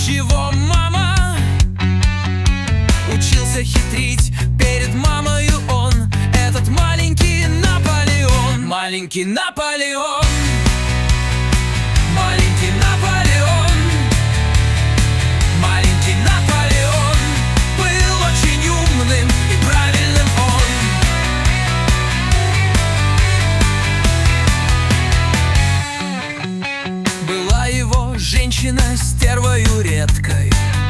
Его мама учился хитрить перед мамою он. Этот маленький Наполеон, маленький Наполеон, маленький Наполеон, маленький Наполеон был очень умным и правильным он. Была его женщина стервою редкой,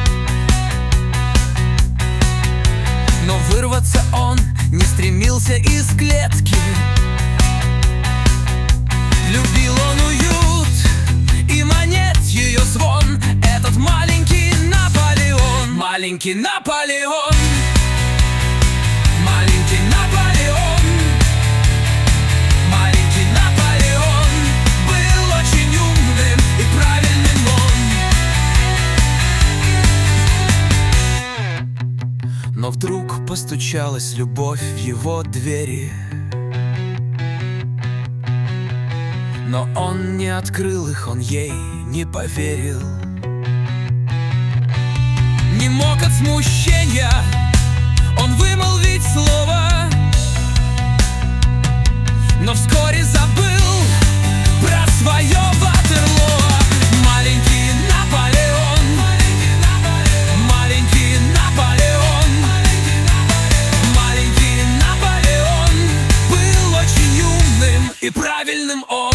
но вырваться он не стремился из клетки. Любил он уют и монет ее звон. Этот маленький Наполеон, маленький Наполеон, маленький Наполеон, маленький Наполеон был очень умным и правильным он. Но вдруг постучалась любовь в его двери, но он не открыл их, он ей не поверил. Не мог от смущения он вымолвить слово, но вскоре забыл про свое Ватерлоо. Маленький Наполеон, маленький Наполеон, маленький Наполеон был очень умным и правильным он.